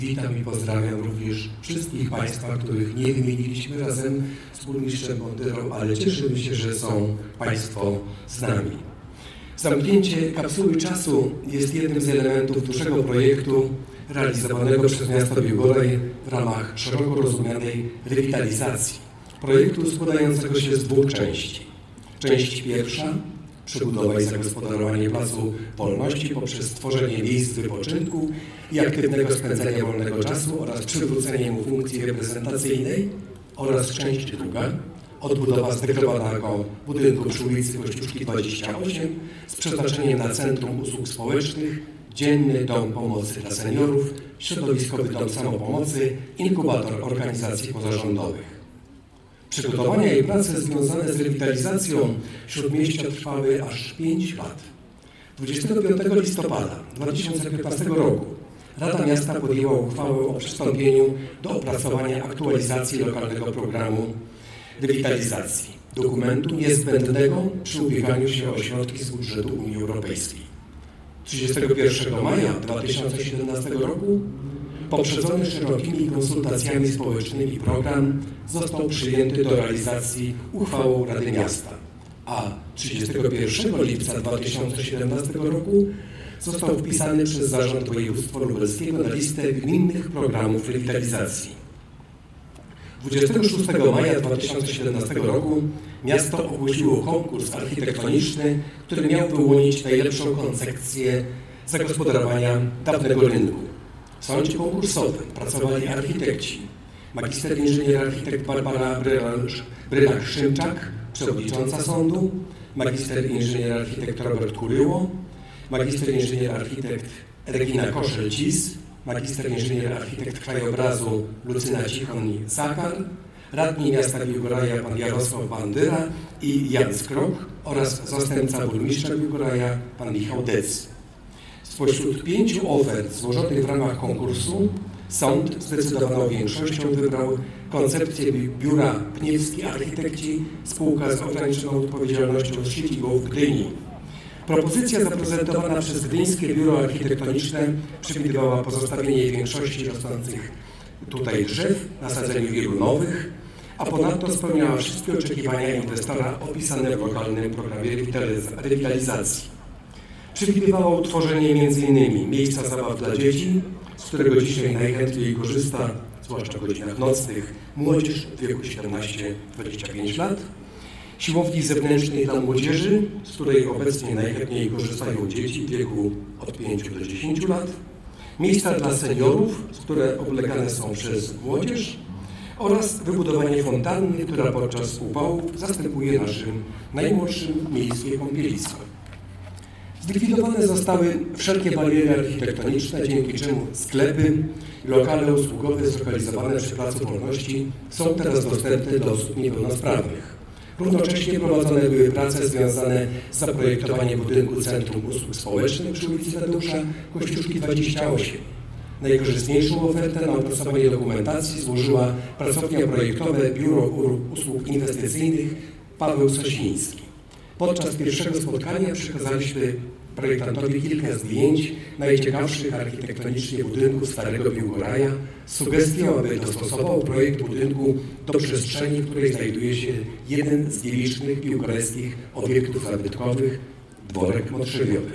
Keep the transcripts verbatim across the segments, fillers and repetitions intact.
Witam i pozdrawiam również wszystkich Państwa, których nie wymieniliśmy razem z burmistrzem Bondyrą, ale cieszymy się, że są Państwo z nami. Zamknięcie kapsuły czasu jest jednym z elementów dużego projektu realizowanego przez miasto Biłgoraj w ramach szeroko rozumianej rewitalizacji. Projektu składającego się z dwóch części. Część pierwsza, przebudowa i zagospodarowanie Placu Wolności poprzez stworzenie miejsc wypoczynku i aktywnego spędzania wolnego czasu oraz przywrócenie mu funkcji reprezentacyjnej, oraz część druga, odbudowa zdegradowanego budynku przy ulicy Kościuszki dwadzieścia osiem z przeznaczeniem na Centrum Usług Społecznych, Dzienny Dom Pomocy dla Seniorów, Środowiskowy Dom Samopomocy, Inkubator Organizacji Pozarządowych. Przygotowania i prace związane z rewitalizacją Śródmieścia trwały aż pięć lat. dwudziestego piątego listopada dwa tysiące piętnastego roku Rada Miasta podjęła uchwałę o przystąpieniu do opracowania aktualizacji lokalnego programu rewitalizacji, dokumentu niezbędnego przy ubieganiu się o środki z budżetu Unii Europejskiej. trzydziestego pierwszego maja dwa tysiące siedemnastego roku poprzedzony szerokimi konsultacjami społecznymi program został przyjęty do realizacji uchwałą Rady Miasta, a trzydziestego pierwszego lipca dwa tysiące siedemnastego roku został wpisany przez Zarząd Województwa Lubelskiego na listę gminnych programów rewitalizacji. dwudziestego szóstego maja dwa tysiące siedemnastego roku miasto ogłosiło konkurs architektoniczny, który miał wyłonić najlepszą koncepcję zagospodarowania dawnego rynku. W sądzie konkursowym pracowali architekci, magister inżynier architekt Barbara Brynach-Szymczak, przewodnicząca sądu, magister inżynier architekt Robert Kuryło, magister inżynier architekt Regina Koszel-Cis, magister inżynier architekt krajobrazu Lucyna Cichoń-Zakar, radni miasta Biłgoraja pan Jarosław Bandyra i Jan Skrok oraz zastępca burmistrza Biłgoraja pan Michał Dec. Spośród pięciu ofert złożonych w ramach konkursu sąd zdecydowaną większością wybrał koncepcję biura Pniewski Architekci, spółka z ograniczoną odpowiedzialnością z siedzibą w Gdyni. Propozycja zaprezentowana przez Gdyńskie Biuro Architektoniczne przewidywała pozostawienie większości rosnących tutaj drzew, nasadzeniu wielu nowych, a ponadto spełniała wszystkie oczekiwania inwestora opisane w lokalnym programie rewitalizacji. Przewidywała utworzenie między innymi miejsca zabaw dla dzieci, z którego dzisiaj najchętniej korzysta, zwłaszcza w godzinach nocnych, młodzież w wieku siedemnaście do dwudziestu pięciu lat, siłowni zewnętrznej dla młodzieży, z której obecnie najchętniej korzystają dzieci w wieku od pięciu do dziesięciu lat, miejsca dla seniorów, które oblegane są przez młodzież, oraz wybudowanie fontanny, która podczas upałów zastępuje naszym najmłodszym miejskie kąpielisko. Zlikwidowane zostały wszelkie bariery architektoniczne, dzięki czemu sklepy i lokale usługowe zlokalizowane przy Placu Wolności są teraz dostępne dla osób niepełnosprawnych. Równocześnie prowadzone były prace związane z zaprojektowaniem budynku Centrum Usług Społecznych przy ulicy Tadeusza Kościuszki dwadzieścia osiem. Najkorzystniejszą ofertę na opracowanie dokumentacji złożyła pracownia projektowa Biuro Usług Inwestycyjnych Paweł Sosiński. Podczas pierwszego spotkania przekazaliśmy projektantowi kilka zdjęć najciekawszych architektonicznie budynków Starego Biłgoraja z sugestią, aby dostosował projekt budynku do przestrzeni, w której znajduje się jeden z nielicznych biłgorajskich obiektów zabytkowych – dworek Motrzewiowy.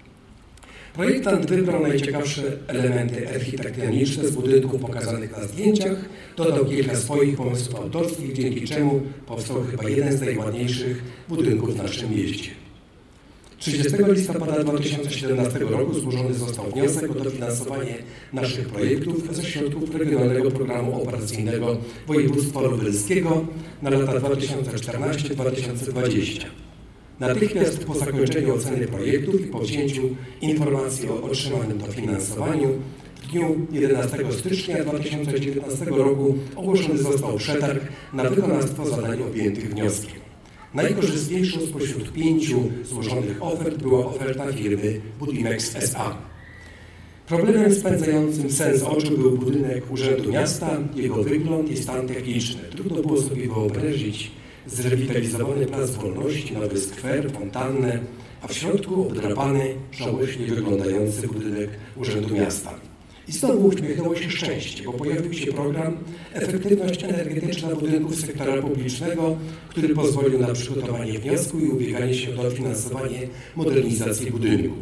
Projektant wybrał najciekawsze elementy architektoniczne z budynków pokazanych na zdjęciach, dodał kilka swoich pomysłów autorskich, dzięki czemu powstał chyba jeden z najładniejszych budynków w naszym mieście. trzydziestego listopada dwa tysiące siedemnastego roku złożony został wniosek o dofinansowanie naszych projektów ze środków Regionalnego Programu Operacyjnego Województwa Lubelskiego na lata dwa tysiące czternasty do dwa tysiące dwudziestego. Natychmiast po zakończeniu oceny projektów i po wzięciu informacji o otrzymanym dofinansowaniu w dniu jedenastego stycznia dwa tysiące dziewiętnastego roku ogłoszony został przetarg na wykonawstwo zadań objętych wnioskiem. Najkorzystniejszą spośród pięciu złożonych ofert była oferta firmy Budimex S A. Problemem spędzającym sens oczu był budynek Urzędu Miasta, jego wygląd i stan techniczny. Trudno było sobie wyobrazić zrewitalizowany Plac Wolności, nowy skwer, fontannę, a w środku obdrapany, żałośnie wyglądający budynek Urzędu Miasta. I znowu uśmiechnęło się szczęście, bo pojawił się program Efektywność energetyczna budynków sektora publicznego, który pozwolił na przygotowanie wniosku i ubieganie się o dofinansowanie modernizacji budynku.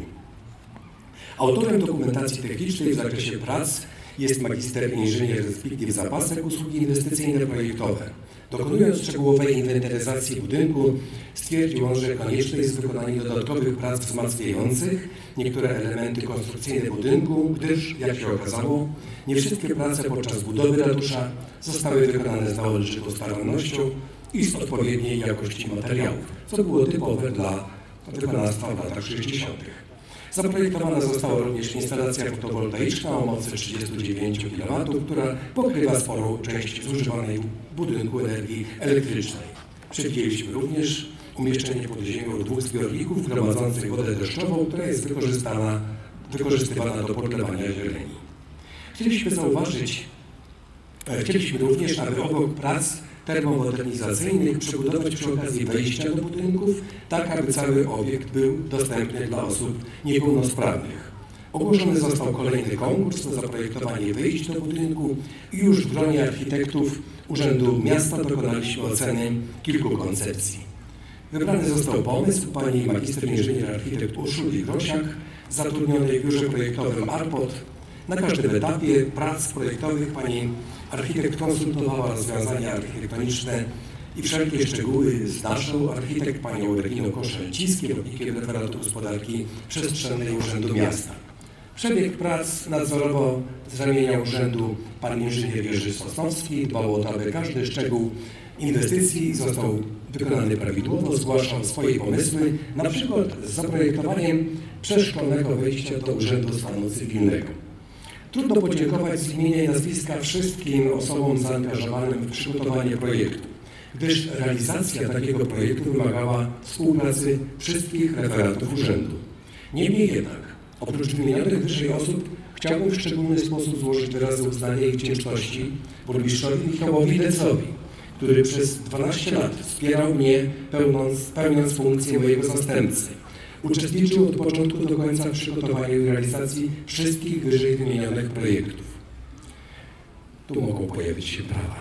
Autorem dokumentacji technicznej w zakresie prac jest magister inżynier Zbigniew Zapasek, usługi inwestycyjne projektowe. Dokonując szczegółowej inwentaryzacji budynku, stwierdził on, że konieczne jest wykonanie dodatkowych prac wzmacniających niektóre elementy konstrukcyjne budynku, gdyż, jak się okazało, nie wszystkie prace podczas budowy ratusza zostały wykonane z należytą starannością i z odpowiedniej jakości materiałów, co było typowe dla wykonawstwa w latach sześćdziesiątych. Zaprojektowana została również instalacja fotowoltaiczna o mocy trzydziestu dziewięciu kilowatów, która pokrywa sporą część zużywanej w budynku energii elektrycznej. Przewidzieliśmy również umieszczenie pod ziemią dwóch zbiorników gromadzących wodę deszczową, która jest wykorzystana, wykorzystywana do podlewania zieleni. Chcieliśmy zauważyć, chcieliśmy również, aby obok prac termomodernizacyjnych przebudować przy okazji wejścia do budynków, tak aby cały obiekt był dostępny dla osób niepełnosprawnych. Ogłoszony został kolejny konkurs na zaprojektowanie wyjść do budynku i już w gronie architektów Urzędu Miasta dokonaliśmy oceny kilku koncepcji. Wybrany został pomysł pani magister inżynier architekt Urszuli Grosiak, zatrudnionej w biurze projektowym ARPOT. Na każdym etapie prac projektowych pani architekt konsultowała rozwiązania architektoniczne i wszelkie szczegóły z naszą architekt panią Reginą Koszel-Cis, kierownikiem referatu gospodarki przestrzennej Urzędu Miasta. Przebieg prac nadzorował z ramienia urzędu pan inżynier Jerzy Sosnowski, dbał o to, aby każdy szczegół inwestycji został wykonany prawidłowo, zgłaszał swoje pomysły, na przykład z zaprojektowaniem przeszkolnego wejścia do Urzędu Stanu Cywilnego. Trudno podziękować z imienia i nazwiska wszystkim osobom zaangażowanym w przygotowanie projektu, gdyż realizacja takiego projektu wymagała współpracy wszystkich referatów urzędu. Niemniej jednak, oprócz wymienionych wyżej osób, chciałbym w szczególny sposób złożyć wyrazy uznania i wdzięczności burmistrzowi Michałowi Decowi, który przez dwanaście lat wspierał mnie, pełniąc, pełniąc funkcję mojego zastępcy. Uczestniczył od początku do końca w przygotowaniu i realizacji wszystkich wyżej wymienionych projektów. Tu mogą pojawić się brawa.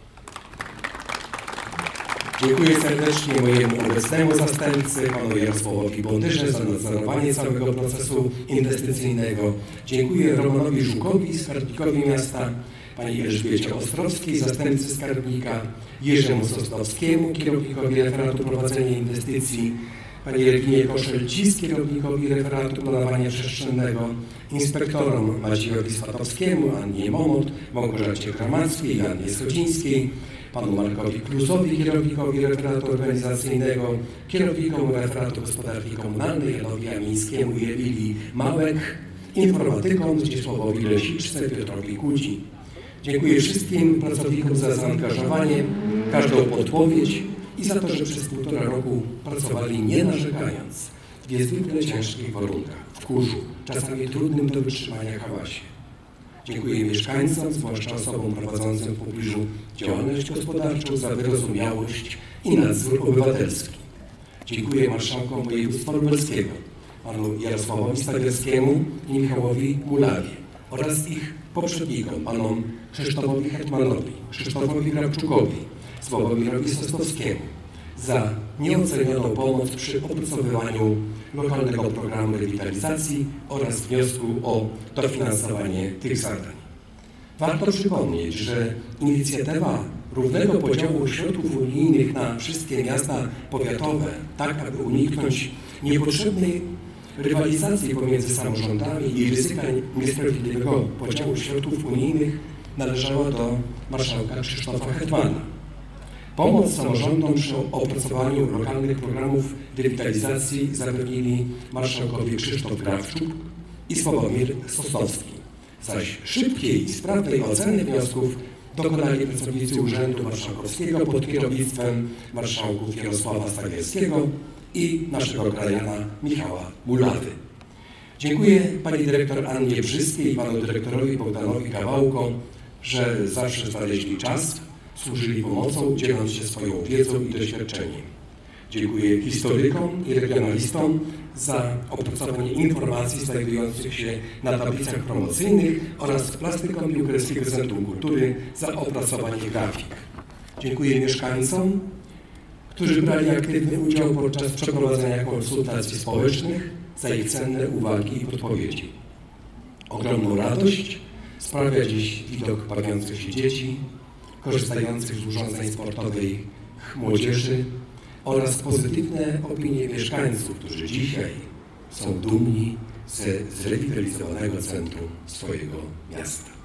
Dziękuję serdecznie mojemu obecnemu zastępcy, panu Jarosławowi Bondyrze, za nadzorowanie całego procesu inwestycyjnego. Dziękuję Romanowi Żukowi, skarbnikowi miasta, pani Elżbiecie Ostrowskiej, zastępcy skarbnika, Jerzemu Sosnowskiemu, kierownikowi referatu prowadzenia inwestycji, pani Reginie Koszel-Cis, kierownikowi referatu planowania przestrzennego, inspektorom Maciejowi Swatowskiemu, Annie Momot, Małgorzacie Gramackiej, Annie Sodzińskiej, panu Markowi Kluzowi, kierownikowi referatu organizacyjnego, kierownikom referatu gospodarki komunalnej, Janowi Amińskiemu i Emilii Małek, informatykom Zdzisławowi Lesiczce, Piotrowi Kudzi. Dziękuję wszystkim pracownikom za zaangażowanie, każdą podpowiedź i za to, że przez półtora roku pracowali nie narzekając, w niezwykle ciężkich warunkach, w kurzu, czasami trudnym do wytrzymania hałasie. Dziękuję mieszkańcom, zwłaszcza osobom prowadzącym w pobliżu działalność gospodarczą, za wyrozumiałość i nadzór obywatelski. Dziękuję marszałkom województwa lubelskiego, panu Jarosławowi Stawiarskiemu i Michałowi Mulawie oraz ich poprzednikom, panom Krzysztofowi Hetmanowi, Krzysztofowi Grabczukowi, Sławomirowi Sosnowskiemu za nieocenioną pomoc przy opracowywaniu lokalnego programu rewitalizacji oraz wniosku o dofinansowanie tych zadań. Warto przypomnieć, że inicjatywa równego podziału środków unijnych na wszystkie miasta powiatowe, tak aby uniknąć niepotrzebnej rywalizacji pomiędzy samorządami i ryzyka niesprawiedliwego podziału środków unijnych, należała do marszałka Krzysztofa Hetmana. Pomoc samorządom przy opracowaniu lokalnych programów rewitalizacji zapewnili marszałkowie Krzysztof Grabczuk i Sławomir Sosnowski, zaś szybkiej i sprawnej oceny wniosków dokonali pracownicy Urzędu Marszałkowskiego pod kierownictwem marszałków Jarosława Stawiarskiego i naszego krajana Michała Mulawy. Dziękuję pani dyrektor Annie Brzyskiej i panu dyrektorowi Bogdanowi Kawałko, że zawsze znaleźli czas, służyli pomocą, dzieląc się swoją wiedzą i doświadczeniem. Dziękuję historykom i regionalistom za opracowanie informacji znajdujących się na tablicach promocyjnych oraz plastykom Biłgorajskiego Centrum Kultury za opracowanie grafik. Dziękuję mieszkańcom, którzy brali aktywny udział podczas przeprowadzania konsultacji społecznych, za ich cenne uwagi i podpowiedzi. Ogromną radość sprawia dziś widok bawiących się dzieci, korzystających z urządzeń sportowych młodzieży oraz pozytywne opinie mieszkańców, którzy dzisiaj są dumni ze zrewitalizowanego centrum swojego miasta.